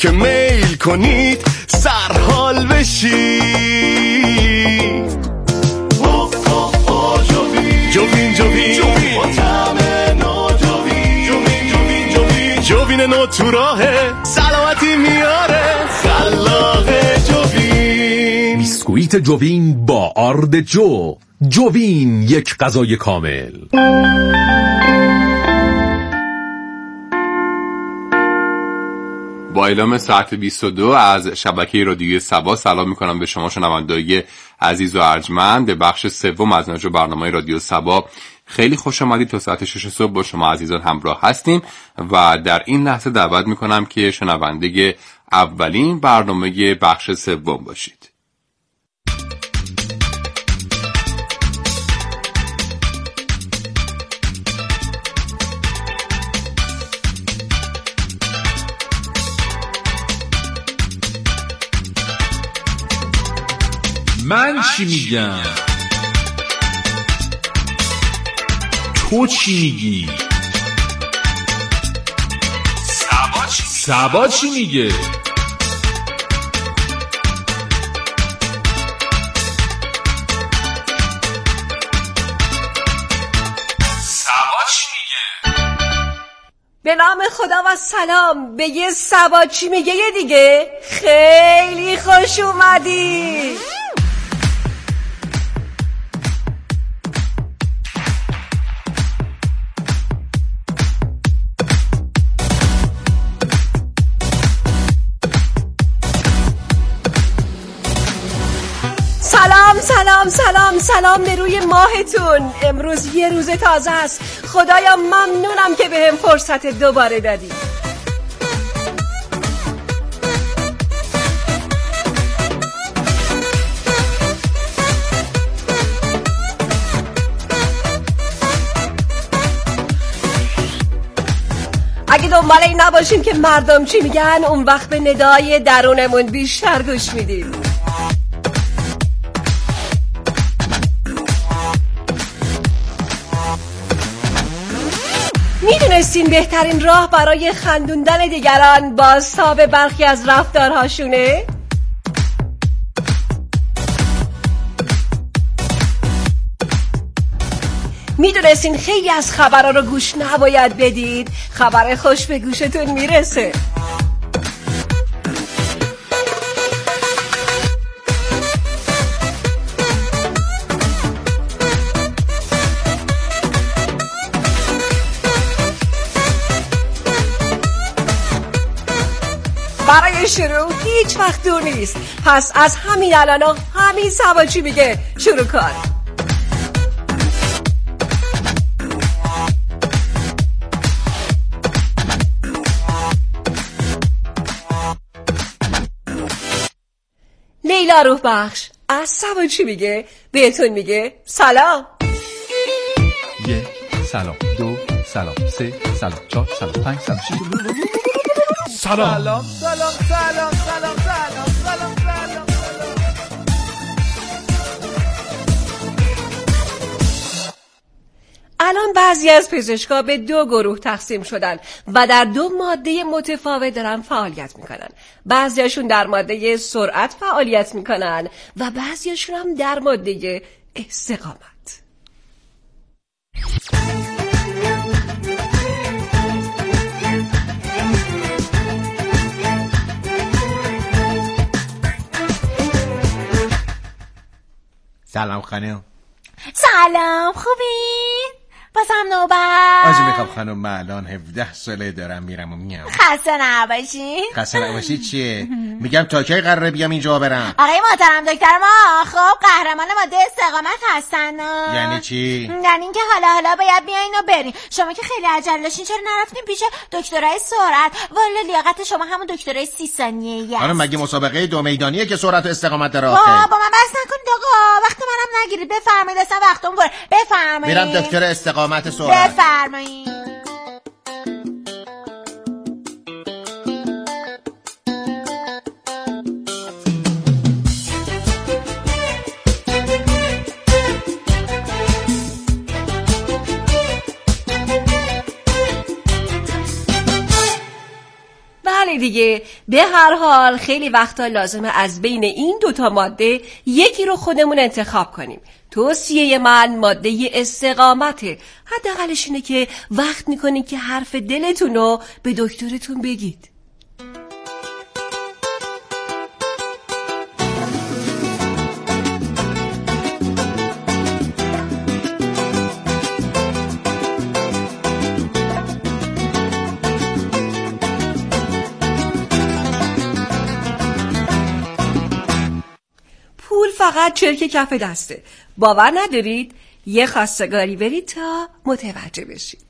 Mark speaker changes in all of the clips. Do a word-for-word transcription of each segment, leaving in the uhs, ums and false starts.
Speaker 1: که میل کنید سرحال بشید. جوین جوین جوین با طعم نو جوین جوین جوین جوین جوین نو تو راهه سلامتی میاره خلاق جوین.
Speaker 2: بیسکویت جوین با آرد جو. جوین یک غذای کامل.
Speaker 3: با اعلام ساعت بیست و دو از شبکه رادیوی سبا سلام میکنم به شما شنوندگان عزیز و ارجمند به بخش سوم از نشر برنامه رادیو سبا. خیلی خوش آمدید. تا ساعت شش صبح با شما عزیزان همراه هستیم و در این لحظه دعوت میکنم که شنونده اولین برنامه بخش سوم باشید.
Speaker 2: من چی میگم؟ تو چی میگی؟
Speaker 4: سبا چی,
Speaker 2: سبا چی میگه؟
Speaker 4: سبا چی میگه؟
Speaker 5: به نام خدا و سلام به یه سبا چی میگه یه دیگه. خیلی خوش اومدی. سلام سلام سلام سلام به روی ماهتون. امروز یه روز تازه است. خدایا ممنونم که بهم فرصت دوباره دادی. اگه دنبال این نباشیم که مردم چی میگن، اون وقت به ندای درونمون بیشتر گوش میدیم. میدونستین بهترین راه برای خندوندن دیگران بازتاب برخی از رفتارهاشونه؟ میدونستین خیلی از خبرها رو گوش نباید بدید؟ خبر خوش به گوشتون میرسه. برای شروع هیچ وقت دور نیست. پس از همین الان همین سبا چی میگه شروع کن. لیلا روح بخش از سبا چی میگه بهتون میگه سلام.
Speaker 6: یک سلام، دو سلام، سه سلام، چهار سلام، پنج سلام، شش سلام سلام سلام سلام سلام سلام سلام سلام.
Speaker 5: الان بعضی از پزشکا به دو گروه تقسیم شدن و در دو ماده متفاوت دارن فعالیت میکنن. بعضیاشون در ماده سرعت فعالیت میکنن و بعضیاشون هم در ماده استقامت.
Speaker 7: سلام خانم.
Speaker 8: سلام، خوبی؟ بازم نوبت.
Speaker 7: آجی میخوام خانم، من الان هفده ساله دارم میرم و میام.
Speaker 8: خسته نباشی.
Speaker 7: خسته نباشی چیه؟ میگم تا کی قراره بیام اینجا برم؟
Speaker 8: آقای محترم دکتر ما خب قهرمان ماده استقامت هستن.
Speaker 7: یعنی چی؟
Speaker 8: یعنی اینکه حالا حالا باید بیاین و بریم. شما که خیلی عجله داشتین چرا نرفتین پیش دکترای سرعت؟ والا لیاقت شما همون دکترای سی ثانیه‌ای است.
Speaker 7: خانم مگه مسابقه دو میدانیه که سرعت و استقامت داره؟
Speaker 8: با با من بس نکنید آقا، وقت منم نگیرید. بفرمایید، اصلا وقتم بره. بفرمایید.
Speaker 7: میرم دکتر استقامت سرعت.
Speaker 8: بفرمایید.
Speaker 5: دیگه. به هر حال خیلی وقتا لازمه از بین این دوتا ماده یکی رو خودمون انتخاب کنیم. توصیه من ماده استقامته. حداقلش اینه که وقت میکنین که حرف دلتون رو به دکترتون بگید. پول فقط چرک کف دسته. باور ندارید؟ یه خواستگاری برید تا متوجه بشید.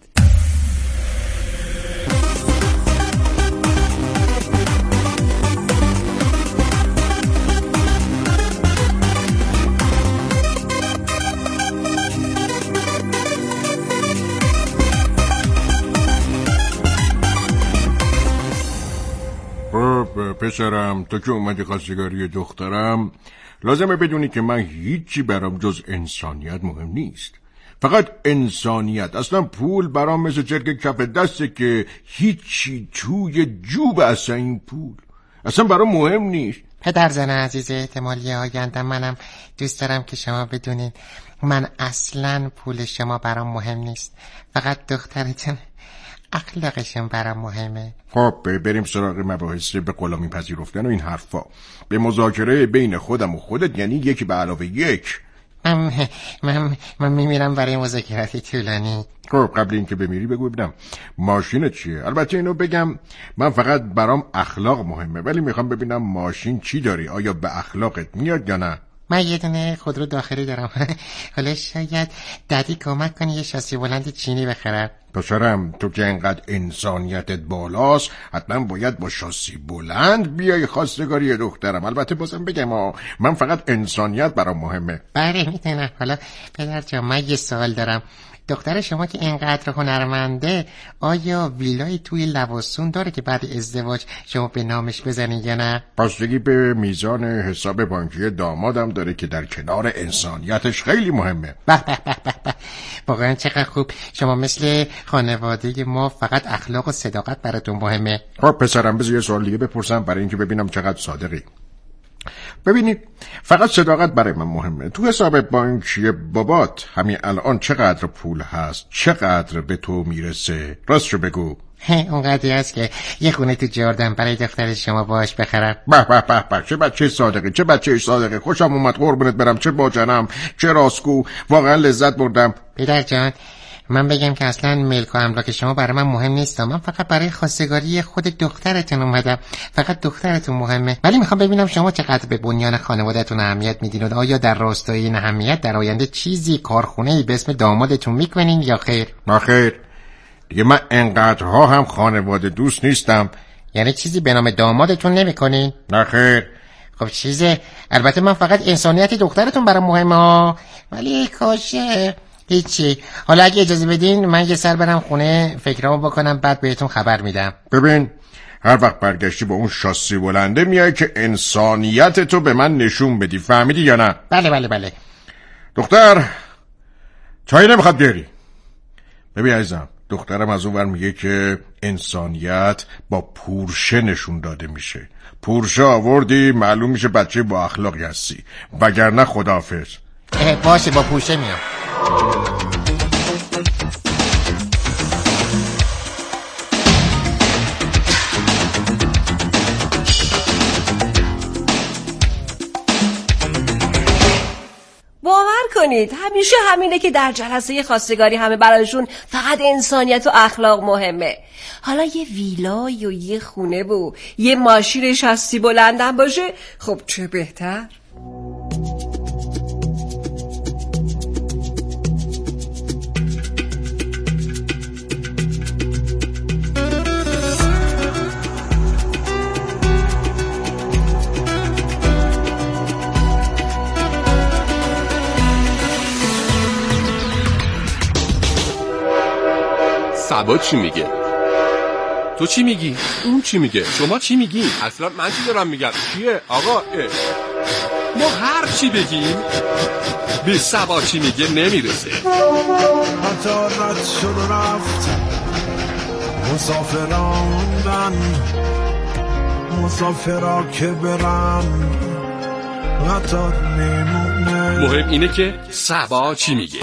Speaker 9: پسرم، تو که اومدی خواستگاری دخترم، لازمه بدونی که من هیچی برام جز انسانیت مهم نیست. فقط انسانیت. اصلا پول برام مثل چرک کف دسته که هیچی توی جوب اصلا این پول اصلا برام مهم نیست.
Speaker 7: پدرزن عزیز، احتمالی آینده منم دوست دارم که شما بدونین من اصلا پول شما برام مهم نیست، فقط دخترتون اخلاقشون برام مهمه.
Speaker 9: خب بریم سراغ مباحث به غلامی پذیرفتن و این حرفا. به مذاکره بین خودم و خودت، یعنی یکی به علاوه یک.
Speaker 7: من من من میمیرم برای مذاکرات طولانی.
Speaker 9: خب قبل اینکه بمیری بگو ببینم ماشین چیه؟ البته اینو بگم من فقط برام اخلاق مهمه، ولی میخوام ببینم ماشین چی داری، آیا به اخلاقت میاد یا نه؟
Speaker 7: من یه دونه خودرو داخلی دارم. حالا شاید دادی کمک کنی یه شاسی بلند چینی بخرم.
Speaker 9: پسرم، تو که انقدر انسانیتت بالاست حتما باید با شاسی بلند بیای خواستگاری دخترم. البته بازم بگم من فقط انسانیت برام مهمه.
Speaker 7: بله میتونم. حالا پدر جان من یه سوال دارم. دختر شما که اینقدر هنرمنده، آیا ویلای توی لواسون داره که بعد ازدواج شما به نامش بزنید یا نه؟
Speaker 9: بستگی به میزان حساب بانکی دامادم داره که در کنار انسانیتش خیلی مهمه.
Speaker 7: به به به به به. واقعا چقدر خوب. شما مثل خانواده ما فقط اخلاق و صداقت براتون مهمه.
Speaker 9: خب پسرم بذار یه سوال دیگه بپرسم برای اینکه ببینم چقدر صادقی. ببینید فقط صداقت برای من مهمه. تو حساب بانکی بابات همین الان چقدر پول هست؟ چقدر به تو میرسه؟ راستشو بگو.
Speaker 7: اونقدری هست که یه خونه تو جردن برای دختر شما باش بخرم.
Speaker 9: به به به به، چه بچه صادقی، چه بچه صادقی. خوشم اومد قربونت برم. چه باجنم، چه راستگو. واقعا لذت بردم.
Speaker 7: پدر جان من بگم که اصلا ملک و املاک شما برای من مهم نیست. من فقط برای خواستگاری خود دخترتون اومدم. فقط دخترتون مهمه. ولی میخوام ببینم شما چقدر به بنیان خانوادهتون اهمیت میدین و آیا در راستای این اهمیت در آینده چیزی کارخونه‌ای به اسم دامادتون میکنین یا خیر؟
Speaker 9: نه خیر. دیگه من انقدرها هم خانواده دوست نیستم.
Speaker 7: یعنی چیزی به نام دامادتون نمیکنین؟
Speaker 9: نه خیر.
Speaker 7: خب چیزه. البته من فقط انسانیت دخترتون برام مهمه ها. ولی کاشه هیچی. حالا اگه اجازه بدین من یه سر برم خونه فکرامو بکنم، بعد بهتون خبر میدم.
Speaker 9: ببین هر وقت برگشتی با اون شاسی بلنده میای که انسانیت تو به من نشون بدی. فهمیدی یا نه؟
Speaker 7: بله بله بله.
Speaker 9: دختر چایی نمیخواد بیاری؟ ببین عزیزم، دخترم از اون ور میگه که انسانیت با پورشه نشون داده میشه. پورشه آوردی معلوم میشه بچه با اخلاقی هستی، وگرنه خداحافظ.
Speaker 7: باشه با پورشه میام.
Speaker 5: باور کنید همیشه همینه که در جلسه خواستگاری همه برایشون فقط انسانیت و اخلاق مهمه. حالا یه ویلای و یه خونه و یه ماشین شاسی بلندم باشه، خب چه بهتر.
Speaker 3: سبا چی میگه؟
Speaker 6: تو چی میگی؟
Speaker 3: اون چی میگه؟
Speaker 6: شما چی میگی؟
Speaker 3: اصلا من چی دارم میگم؟ چیه آقا؟ اه.
Speaker 6: ما هر چی بگیم به سبا چی میگه نمیرسه.
Speaker 1: حتی رد شد و رفت مسافراندن
Speaker 10: مسافرها که برم قطار میمونه.
Speaker 4: مهم اینه که سبا چی میگه.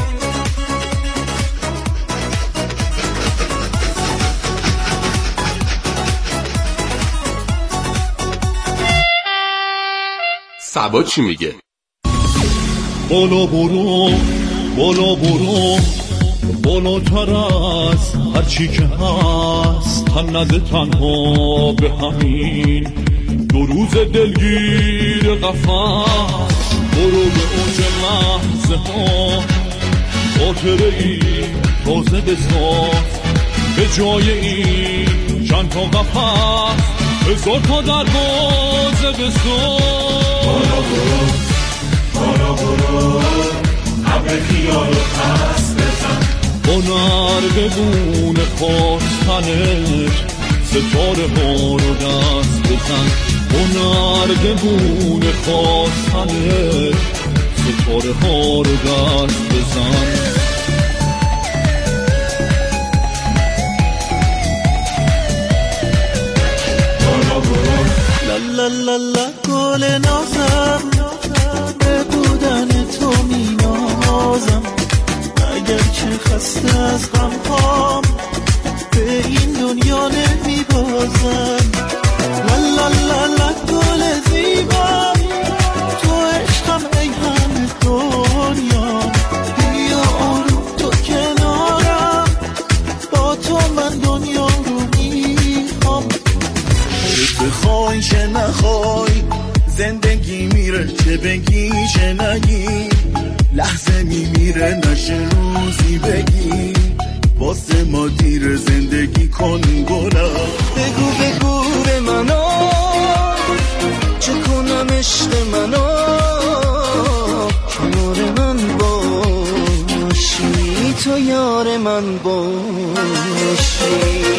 Speaker 3: سبا چی میگه؟
Speaker 1: بالا برو بالا برو بالاتر از هر چی که هست، تن نده تنها به همین دو روز دلگیر قفص. برو به اوج لحظه ها خاطره ای تازه بساز، به جای این چند تا قفص هزار تا دروازه بساز. بالا برو بالا برو ابر خیال و پس بزن، با نردبون خواستنت ستاره ها رو دست بزن. با نردبون خواستنت ستاره ها رو دست بزن.
Speaker 10: لا لا لا گل نازم به بودن تو می نازم، اگر که خسته از غم هام به این دنیا نمی بازم. لا لا لا لا گل زیبا تو عشقم ای همه دنیا، بیا آروم تو کنارم، با تو من دنیا رو میخوام. بخوای چه نخوای زندگی میره، چه بگی چه نگی لحظه میمیره، نشه روزی بگی واسه ما دیر زندگی کن گلا. بگو بگو به منو چه کنم عشق منو، کنار من باشی تو یار من باشی.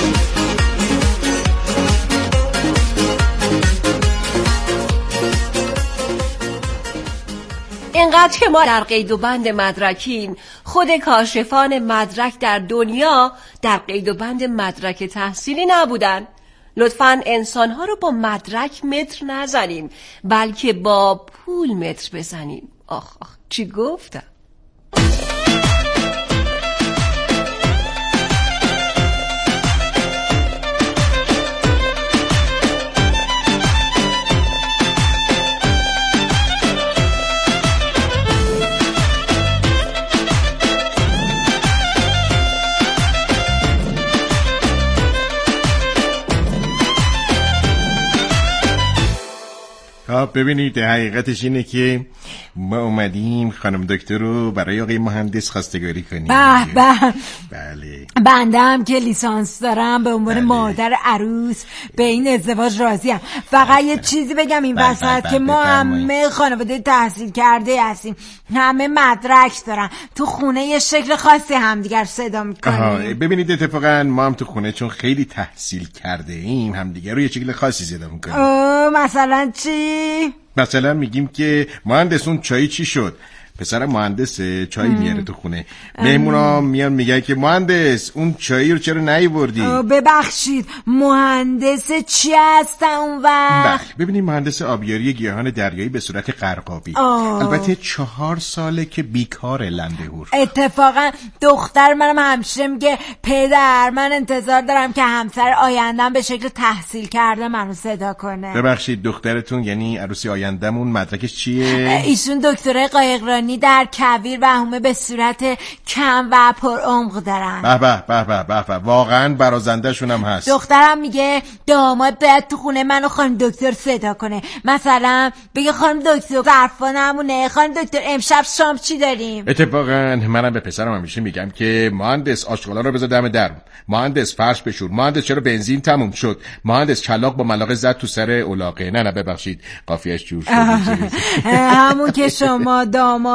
Speaker 5: اینقدر که ما در قید و بند مدرکیم، خود کاشفان مدرک در دنیا در قید و بند مدرک تحصیلی نبودن. لطفاً انسانها رو با مدرک متر نزنیم، بلکه با پول متر بزنیم. آخ آخ چی گفتم؟
Speaker 9: ببینید حقیقتش اینه که ما اومدیم خانم دکتر رو برای آقای مهندس خواستگاری کنیم.
Speaker 11: به به.
Speaker 9: بله.
Speaker 11: بنده هم که لیسانس دارم به عنوان بله. مادر عروس به این ازدواج راضیم. فقط یه چیزی بگم این وسط بله بله که ما همه خانواده تحصیل کرده هستیم، همه مدرک دارن، تو خونه یه شکل خاصی همدیگر صدا میکنیم.
Speaker 9: ببینید اتفاقا ما هم تو خونه چون خیلی تحصیل کرده ایم همدیگر رو یه شکل خاصی صدا میکنیم.
Speaker 11: مثلا چی؟
Speaker 9: مثلا میگیم که مهندس اون چای چی شد؟ پسرم مهندسه چای میاره تو خونه، مهمونا میان میگن که مهندس اون چایی رو چرا نیاوردی؟
Speaker 11: ببخشید مهندس چی هستن اون وقت؟
Speaker 9: بله ببینید مهندس آبیاری گیاهان دریایی به صورت قرقابی. آه. البته چهار ساله که بیکاره لندهور.
Speaker 11: اتفاقا دختر منم همیشه میگه پدر من انتظار دارم که همسر آیندم به شکل تحصیل کرده منو صدا کنه.
Speaker 9: ببخشید دخترتون یعنی عروسی آیندمون مدرکش چیه؟
Speaker 11: ایشون دکترای قایقرانی در کویر و همه به صورت کم و پر عمق دارن.
Speaker 9: به به به به به به واقعا برازنده شون هم هست.
Speaker 11: دخترم میگه داماد باید تو خونه منو خانم دکتر صدا کنه، مثلا بگه خانم دکتر ظرفانمونه، خانم دکتر امشب شام چی داریم.
Speaker 9: اتفاقا منم به پسرم همیشه میگم که مهندس آشغالا رو بذار دم در، مهندس فرش بشور، مهندس چرا بنزین تموم شد، مهندس چلاق با ملاقه زد تو سر الاغه. نه نه ببخشید قافیه‌اش جور شد.
Speaker 11: همون که شما داماد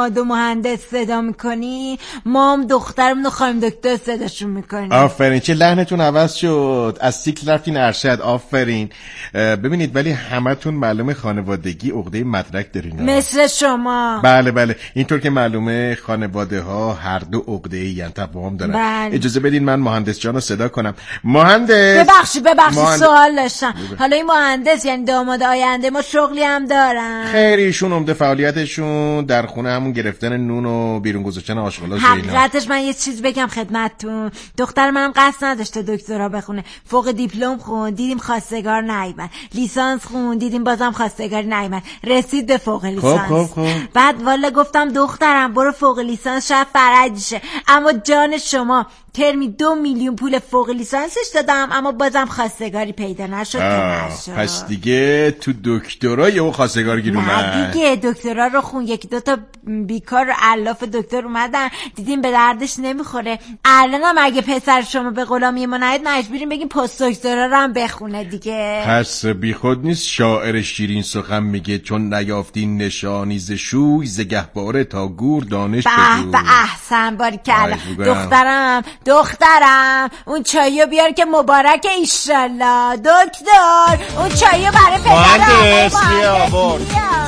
Speaker 11: داماد و مهندس صدا میکنی، ما هم دخترمون و خانم دکتر صداشون میکنیم.
Speaker 9: آفرین، چه لحنتون عوض شد، از سیکل رفتین ارشد. آفرین. ببینید ولی همتون معلومه خانوادگی عقده مدرک دارین.
Speaker 11: مثل شما.
Speaker 9: بله بله، اینطور که معلومه خانواده ها هر دو عقده ای تفاهم دارن.
Speaker 11: بله.
Speaker 9: اجازه بدین من مهندس جان رو صدا کنم. مهندس.
Speaker 11: ببخشید ببخشید
Speaker 9: مهند...
Speaker 11: سوال داشتم. حالا این مهندس یعنی داماد آینده ما شغلی هم دارن؟
Speaker 9: خیر، ایشون عمده فعالیتشون در خونه همون گرفتن نون و بیرون گذاشتن آشغالا.
Speaker 11: حقیقتش من یه چیز بگم خدمتتون، دختر منم قصد نداشته دکترا بخونه، فوق دیپلم خوند دیدیم خواستگار نیامد، لیسانس خوند دیدیم بازم خواستگار نیامد، رسید به فوق لیسانس.
Speaker 9: خب خب خب.
Speaker 11: بعد والا گفتم دخترم برو فوق لیسانس شاید فرج شه، اما جان شما ترمی دو میلیون پول فوق لیسانسش دادم اما بازم خواستگاری پیدا نشد. نشد.
Speaker 9: پس دیگه تو دکترای او خواستگار گیر اومد.
Speaker 11: نه دیگه دکترا رو خون، یکی دو تا بیکار و علاف دکتر اومدن دیدیم به دردش نمیخوره. الانم اگه پسر شما به غلامی ما نهید مجبوریم بگیم پست دکترا رو هم بخونه دیگه.
Speaker 9: پس بی خود نیست شاعر شیرین سخن میگه چون نیافتی نشانی ز شوی ز گهواره تا گور دانش بگو.
Speaker 11: به احسن باریکلا. دخترم دخترم اون چایو بیار که مبارک ایشالله. دکتر اون چایو برای پدرم.
Speaker 9: مهندس بیا آورد.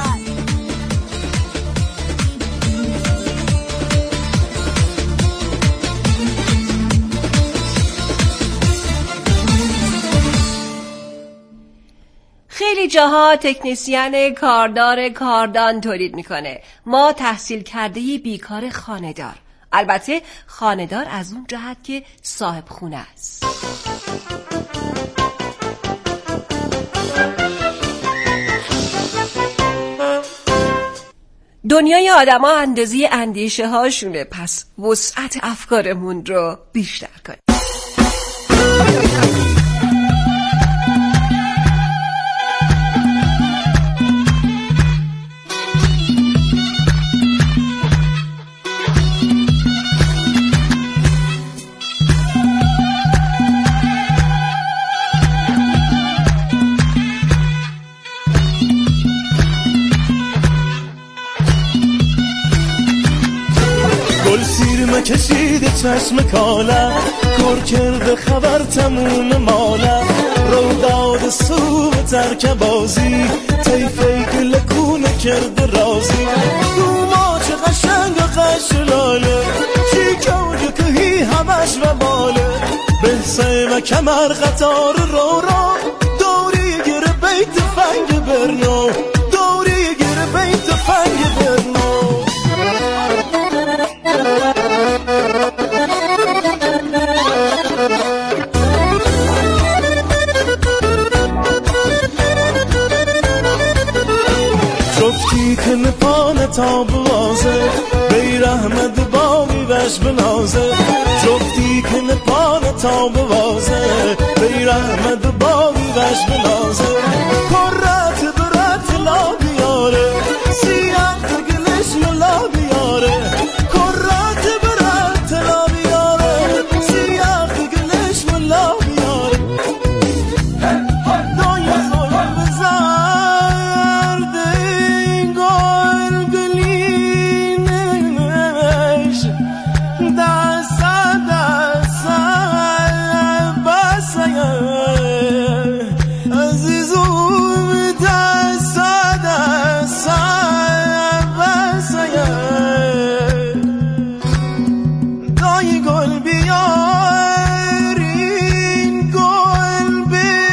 Speaker 5: خیلی جاها تکنیسیان کاردار کاردان تولید میکنه، ما تحصیل کرده بیکار خانه‌دار. البته خانه‌دار از اون جهت که صاحب خونه است. دنیای آدم ها اندازی اندیشه هاشونه، پس وسعت افکارمون رو بیشتر کنیم.
Speaker 10: کشیده چشم کالا کور کرده خبر تموم مالا رو داد سو ترک بازی تیفه گلکونه کرده رازی دوما چه قشنگ و قشلاله چی کرده که هی همش و باله بحثه و کمر قطار رو رو دوری گره بیت فنگ برنو دوری گره بیت فنگ برنو جفتی که نپانه تا بوازه بیر احمد باقی وش بنازه جفتی که نپانه تا بوازه بیر احمد باقی وش بنازه کرات برات لا بیاره سیاه دگلش لا بیاره کرات برات لا بیاره سیاه دگلش لا بیاره دای زوی بزرد گل گلینش دست دست بسه عزیزم دست دست بسه دای گل بیارین گل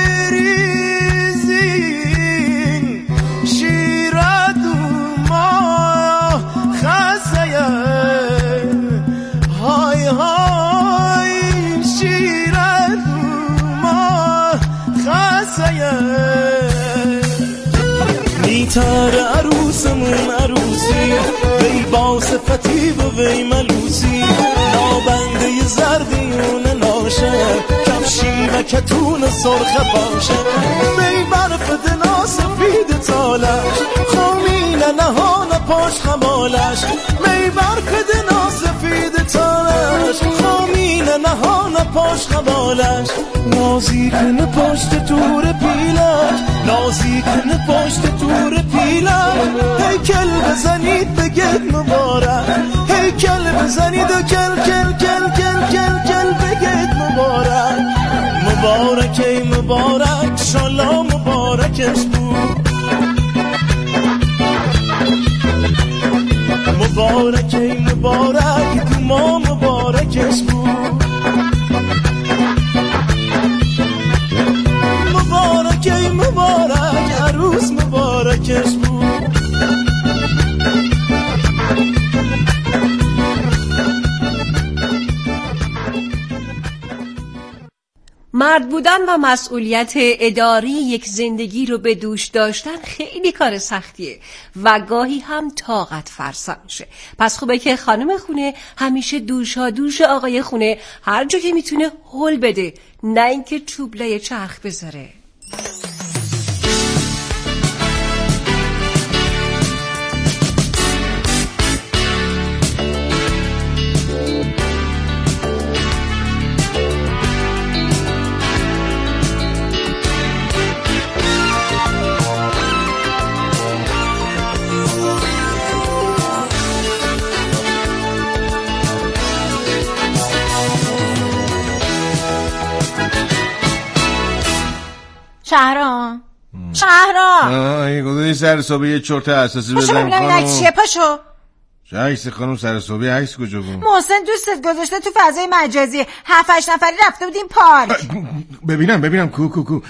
Speaker 10: بریزین شیرد ما خسه های های شیرد ما خسه میتر عروسمون عروسی وی با صفتی و وی ملوسی نابنده زردیون ناشه کفشی و کتون سرخ باشه وی برف دنا سفید تالش خامینه نهان پاش خمالش وی برف دنا سفید تالش خامینه نهان پاش خمالش نازی کنه پشت تور پیلش نازی کنه پشت تور پیلم هیکل بزنید بگید مبارک هیکل بزنید و کل کل کل کل کل کل بگید مبارک مبارک ای مبارک شالا مبارکش بود مبارک ای مبارک دوما مبارکش بود مبارک ای مبارک عروس مبارکش بود
Speaker 5: مرد بودن و مسئولیت اداری یک زندگی رو به دوش داشتن خیلی کار سختیه و گاهی هم طاقت فرسا میشه. پس خوبه که خانم خونه همیشه دوشا دوش آقای خونه هر جا که میتونه هول بده، نه اینکه چوبلای چرخ بذاره.
Speaker 11: شهرام شهرام
Speaker 9: آه گذاری سر صبح یه چرت اساسی بزن
Speaker 11: خانم. پاشو ببینم چیه پاشو.
Speaker 9: چه عکسی خانم سر صبح عکس کجا بود؟
Speaker 11: محسن دوستت گذاشته تو فضای مجازی هفت هشت نفری رفته بودیم پارک.
Speaker 9: ببینم ببینم کو کو کو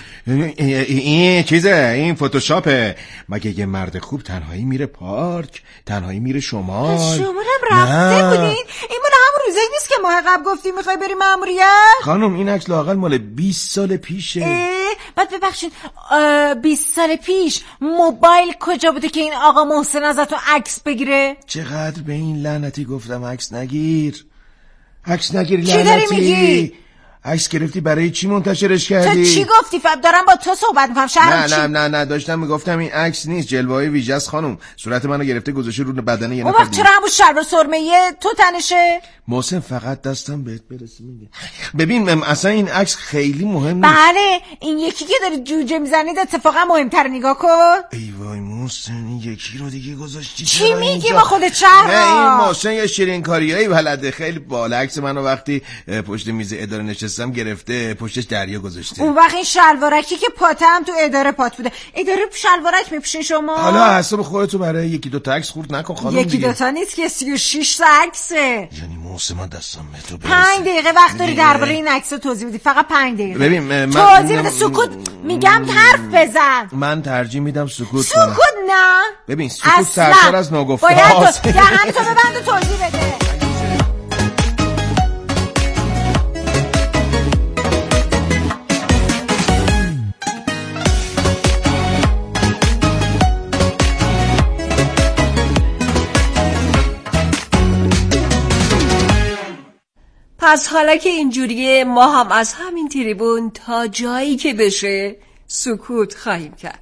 Speaker 9: این چیزه این فتوشاپه. مگه یه مرد خوب تنهایی میره پارک؟ تنهایی میره شمال؟
Speaker 11: شما هم رفته بودین؟ این مال همون روزایی نیست که ماه قبل گفتیم میخوای بری ماموریت؟
Speaker 9: خانم این عکس لااقل مال بیست سال پیشه.
Speaker 11: بعد ببخشید بیست سال پیش موبایل کجا بوده که این آقا محسن ازتون عکس بگیره؟
Speaker 9: چقدر به این لعنتی گفتم عکس نگیر عکس نگیر لعنتی.
Speaker 11: چی داری میگی؟
Speaker 9: عکس گرفتی برای چی منتشرش کردی؟
Speaker 11: تو چی گفتی؟ فهم دارم با تو صحبت میکنم. شهرام
Speaker 9: نه نه نه نه داشتم میگفتم این عکس نیست، جلوه‌های ویژه است خانم. صورت منو گرفته گذاشته رو بدن یه نفر.
Speaker 11: اون وقت چرا همون شلوار سرمه‌ای تو تنشه؟
Speaker 9: محسن فقط دستم بهت برسه میگه. ببین اصلا این عکس خیلی مهم نیست.
Speaker 11: بله این یکی که داره جوجه میزنید اتفاقا مهمتر. نگاه کن.
Speaker 9: ای وای محسن این یکی رو دیگه گذاشتی.
Speaker 11: چی میگی با خودت شهرام؟
Speaker 9: نه این محسن یه شیرین کاریایی بلده. خیلی بالا عکس منو وقتی پشت میز اداره نشستم گرفته پشتش دریا گذاشته.
Speaker 11: اون وقت این شلوارکی که پاته هم تو اداره پات بوده. اداره شلوارک میپوشین شما؟
Speaker 9: حالا حساب خودتو برای یکی دو تا عکس خورد نکن خانم.
Speaker 11: یکی دو تا نیست که سی و شش تا عکسه.
Speaker 9: یعنی محسن من دستم به تو برسه.
Speaker 11: پنج دقیقه وقت داری درباره این عکس توضیح بدی. فقط پنج دقیقه.
Speaker 9: ببین من
Speaker 11: توضیح بده. سکوت میگم حرف بزن.
Speaker 9: من ترجیح میدم سکوت
Speaker 11: سکوت کنم. نه
Speaker 9: ببین سکوت سرتر از ناگفته
Speaker 11: هاست. باید دهنتو ببند و توضیح بده.
Speaker 5: پس حالا که اینجوریه ما هم از همین تریبون تا جایی که بشه سکوت خواهیم کرد.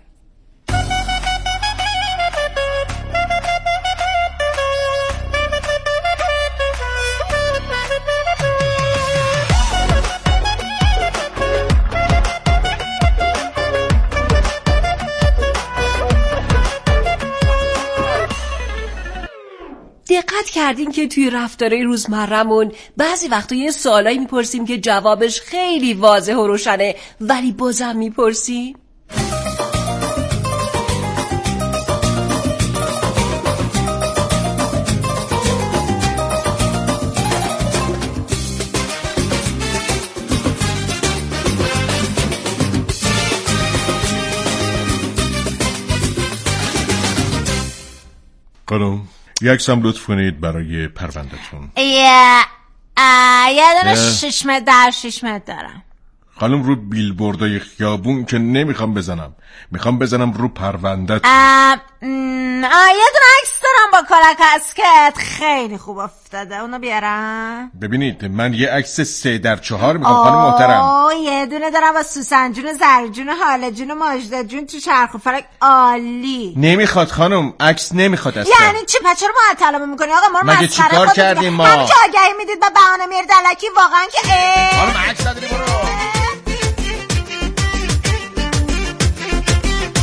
Speaker 5: دقت کردین که توی رفتارهای روزمره‌مون بعضی وقتا یه سوالایی میپرسیم که جوابش خیلی واضح و روشنه ولی بازم میپرسیم؟
Speaker 9: خانم یک سم لطف کنید برای پرونده‌تون.
Speaker 11: یه یه دونه شش متر در شش متر دارم.
Speaker 9: خانم رو بیلبوردای خیابون که نمیخوام بزنم، میخوام بزنم رو پرونده‌تون.
Speaker 11: یه دونه عکس دارم با کلاه کاسکت خیلی خوب افتاده، اونو بیارم.
Speaker 9: ببینید من یه عکس سه در چهار میخوام خانم محترم.
Speaker 11: آه یه دونه دارم با سوسن جون، زهر جون، حاله جون و ماجده جون تو چرخ و فلک. عالی.
Speaker 9: نمیخواد خانم، عکس نمیخواد اصلا.
Speaker 11: یعنی چی؟ پس چرا معطلمو میکنی آقا؟ ما رو
Speaker 9: مگه چیکار کردیم ما؟
Speaker 11: همین که آگهی میدید با بهانه میرید الکی واقعا که
Speaker 9: خانم عکس نداری برو.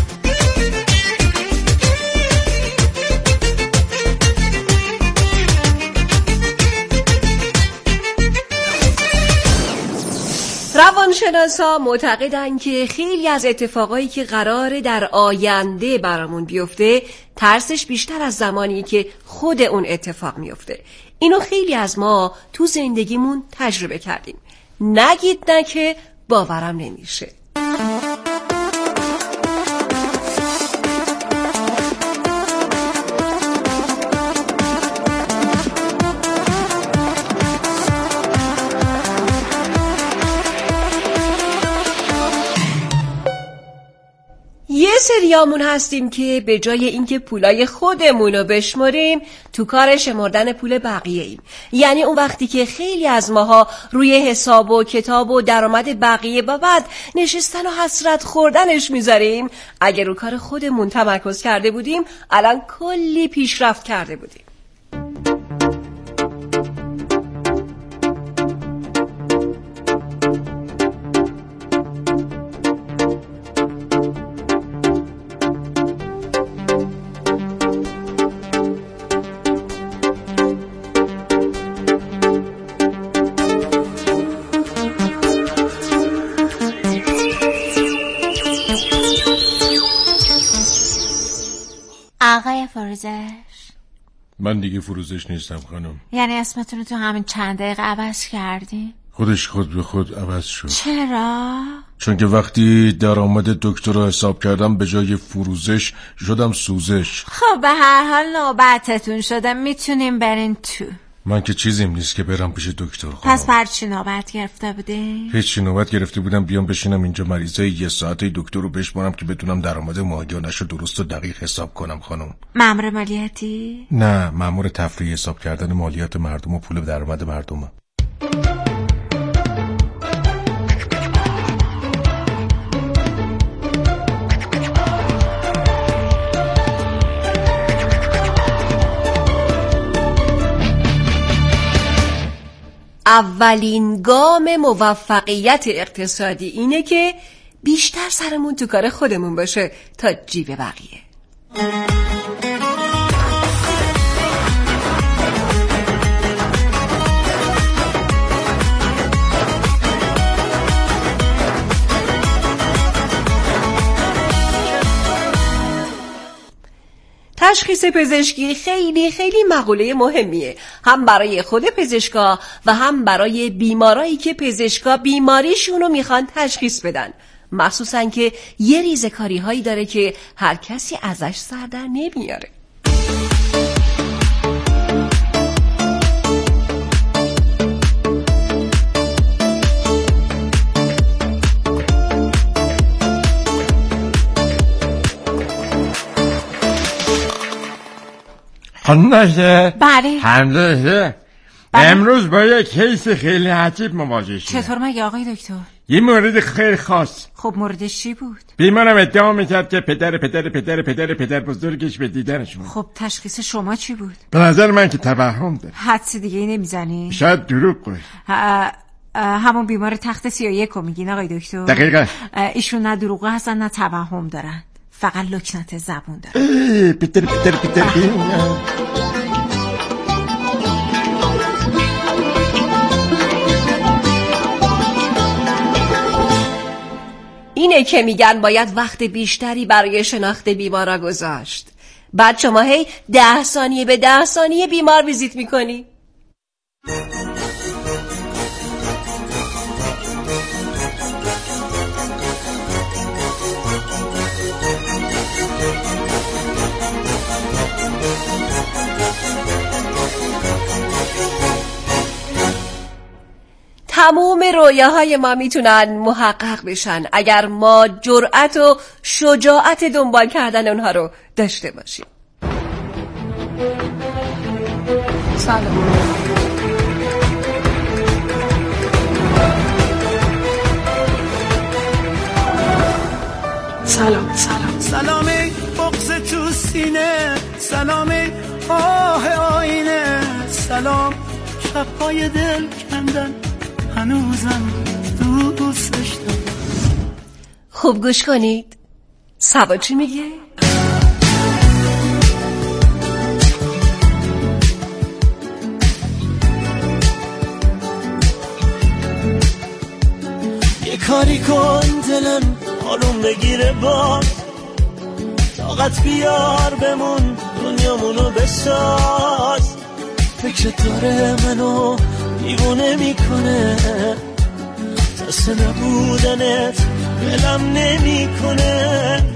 Speaker 5: روانشناسا معتقدن که خیلی از اتفاقایی که قراره در آینده برامون بیفته ترسش بیشتر از زمانی که خود اون اتفاق میفته. اینو خیلی از ما تو زندگیمون تجربه کردیم. نگید نه که باورم نمیشه. یه سریامون هستیم که به جای اینکه پولای خودمون رو بشمریم تو کار شمردن پول بقیه ایم. یعنی اون وقتی که خیلی از ماها روی حساب و کتاب و درآمد بقیه و بعد نشستن و حسرت خوردنش میذاریم، اگه رو کار خودمون تمرکز کرده بودیم الان کلی پیشرفت کرده بودیم.
Speaker 8: آقای فروزش.
Speaker 9: من دیگه فروزش نیستم خانم.
Speaker 8: یعنی اسمتون رو تو همین چند دقیقه عوض کردی؟
Speaker 9: خودش خود به خود عوض شد.
Speaker 8: چرا؟
Speaker 9: چون که وقتی درآمد دکتر رو حساب کردم به جای فروزش شدم سوزش.
Speaker 8: خب به هر حال نوبتتون شده، میتونیم برین تو.
Speaker 9: من که چیزیم نیست که برم پیش دکتر خانم.
Speaker 8: پس بر چی نوبت گرفته بودی؟
Speaker 9: هیچی، نوبت گرفته بودم بیام بشینم اینجا مریضای یه ساعته دکتر رو بشمارم که بتونم درآمد ماهیانه‌شو درست و دقیق حساب کنم خانم.
Speaker 8: مأمور مالیاتی؟
Speaker 9: نه، مأمور تفریح حساب کردن مالیات مردم و پول درآمد مردمه.
Speaker 5: اولین گام موفقیت اقتصادی اینه که بیشتر سرمون تو کار خودمون باشه تا جیب بقیه. تشخیص پزشکی خیلی خیلی مقوله مهمیه، هم برای خود پزشکا و هم برای بیمارایی که پزشکا بیماریشون رو میخوان تشخیص بدن، مخصوصا که یه ریزکاری هایی داره که هر کسی ازش سر در نمیاره.
Speaker 12: خانده
Speaker 8: بله
Speaker 12: حمله امروز با یک کیس خیلی عجیب مواجه شدم.
Speaker 8: چطور مگه آقای دکتر؟
Speaker 12: یه مورد خیلی خاص.
Speaker 8: خب موردش چی بود؟
Speaker 12: بیمارم ادعا میکرد که پدر پدر پدر پدر پدر بزرگش به دیدنش اومد.
Speaker 8: خب تشخیص شما چی بود؟
Speaker 12: به نظر من که توهم داره.
Speaker 8: حدس دیگه ای نمیزنی؟
Speaker 12: شاید دروغ گوی.
Speaker 8: همون بیمار تخت سی و یک رو میگین آقای دکتر؟
Speaker 12: دقیقا.
Speaker 8: ایشون نه دروغ هستن نه توهم دارن، فقط لکنت زبون دارن.
Speaker 12: پدر پدر پدر
Speaker 5: اینه که میگن باید وقت بیشتری برای شناخت بیمارا گذاشت. بعد شما هی ده ثانیه به ده ثانیه بیمار ویزیت میکنی. تموم رویاهای ما میتونن محقق بشن اگر ما جرأت و شجاعت دنبال کردن اونها رو داشته باشیم. سلام.
Speaker 10: سلام سلام سلام بغض تو سینه، سلام آه آینه، سلام شب‌های دل کندن هنوزم دوستش دارم.
Speaker 5: خوب گوش کنید. سبا چی میگه؟
Speaker 10: یک کاری کن دلم آروم بگیره باز، طاقت بیار بمون دنیامونو بساز. فکر داره منو دیوونه میکنه، ترس نبودنت دلم نمیکنه.